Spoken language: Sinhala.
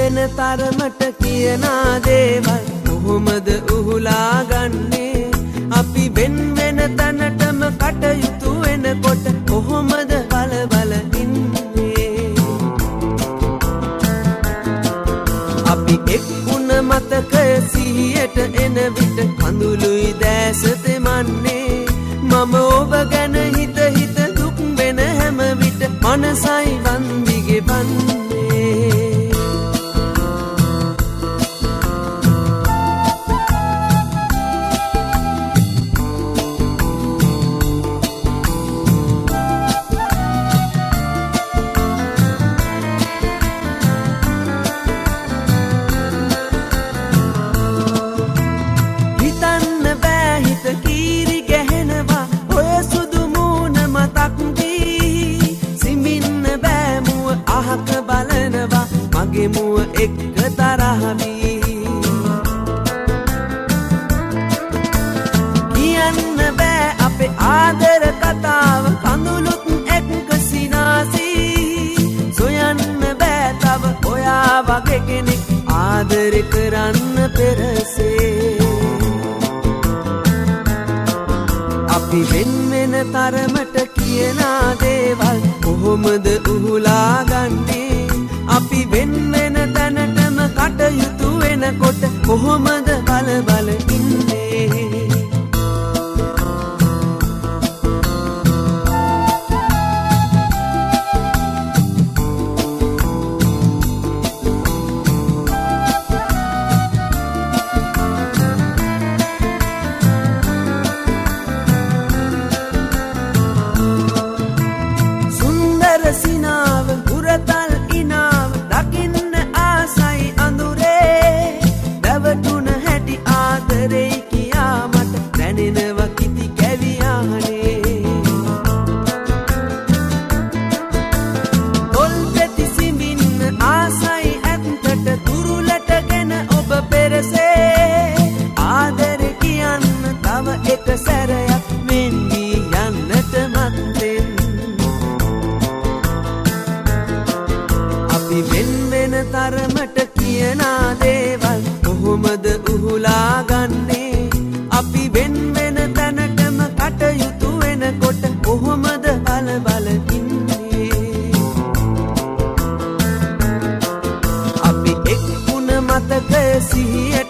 වෙන තරමට කියනා දේවල් කොහොමද උහුලා ගන්නේ අපි වෙන වෙන තැනටම කටයුතු වෙනකොට කොහොමද බල බල ඉන්නේ අපි එක්ුණ මතකය සිහියට එන විට කඳුළුයි දැස තෙමන්නේ මම ඔබ ගැන හිත හිත දුක් වෙන හැම විට මනසයි වන්දිගේ වන්නේ මුව එක්ක තරහවි කියන්න බෑ අපේ ආදර කතාව කඳුළුත් එක්ක සිනාසී සොයන්න බෑ තව ඔයා වගේ කෙනෙක් ආදර කරන්න පෙරසේ අපි වෙන වෙන තරමට කියනා දේවල් කොහොමද උහුලා ගන්නේ අපි වෙන වෙන තැනටම කටයුතු වෙනකොට කොහොමද බල බල ඉන්නේ සුන්දර සිනාව උරතල් ඉනාව දකින්න ආසයි අඳුරේ දැවටුන හැටි ආදරේ කියා මට දැනෙනවා කිති කැවියානේ තොල් පෙති සිඹින්න ආසයි ඇත්තට දුරුලටගෙන ඔබ පෙරසේ ආදරේ කියන්න තව එක සැරයක් වෙන්නේ යන්නට මත්තෙන් අපි වෙන වෙන තරමට කියනා දේවල් කොහොමද උහුලා ගන්නේ අපි වෙන වෙන තැනටම කටයුතු වෙනකොට කොහොමද බල බල ඉන්නේ අපි එක්ුණ මතකය සිහියට